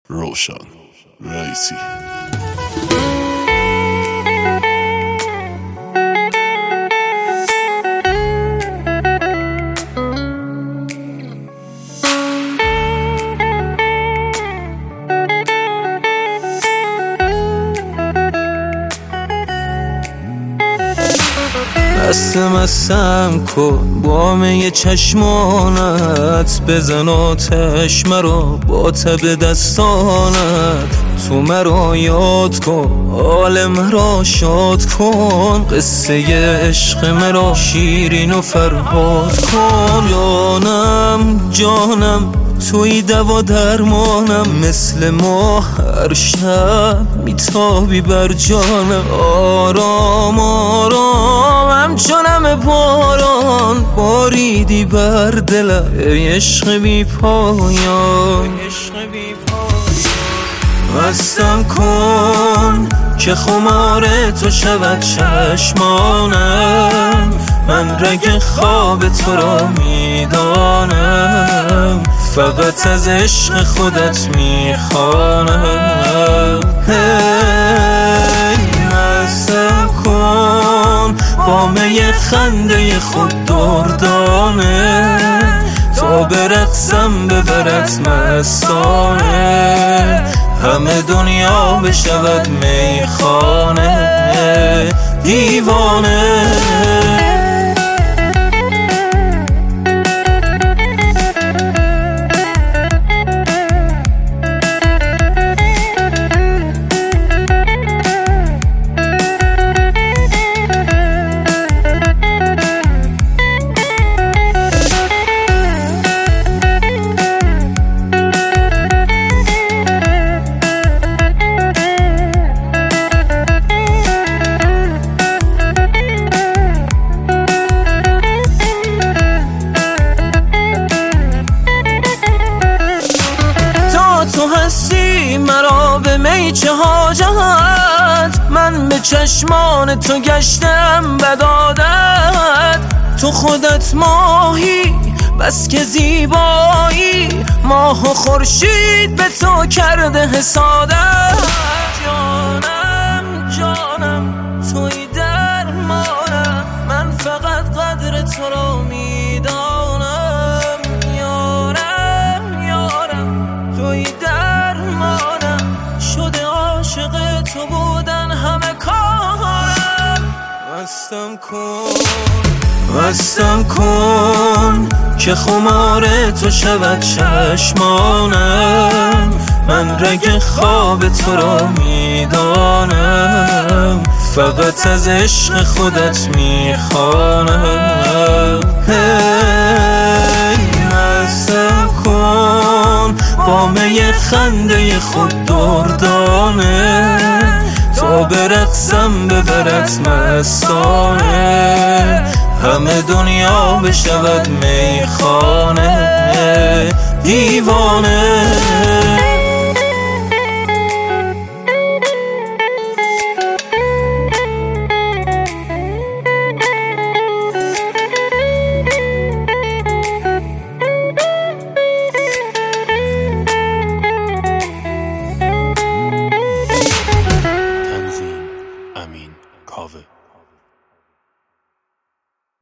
روشن رئیسی. مستم کن با می چشمانت، بزن آتش مرا با تب دستانت. تو مرا یاد کن، حال مرا شاد کن، قصه عشق مرا شیرین و فرهاد کن. جانم توی دوا درمانم، مثل ما هر شب میتابی بر جانم. آرام آرام همچنم باران، باریدی بر دلم ای عشق بی پایان. مستم کن که خمار تو شود چشمانم، من رگ خواب تو را میدانم، فقط از عشق خودت میخوانم. مستم کن با می خنده خود دردانه، تا برقصم ببرد مستانه، همه دنیا بشود میخانه دیوانه. تو هستی مرا به می چه حاجت، من به چشمان تو گشتم بدادت. تو خودت ماهی بس که زیبایی، ماه و خورشید به تو کرده حسادت. جانم جانم توی درمانم، من فقط قدر تو را میدانم. یارم یارم توی درمانم، شده عاشق تو بودن همه کارم. مستم کن که خمار تو شود چشمانم، من رگ خواب تو را میدانم، فقط از عشق خودت میخوانم. مستم کن با می خنده خود دردانه، تا برقصم ببرد مستانه، همه دنیا بشود میخانه دیوانه.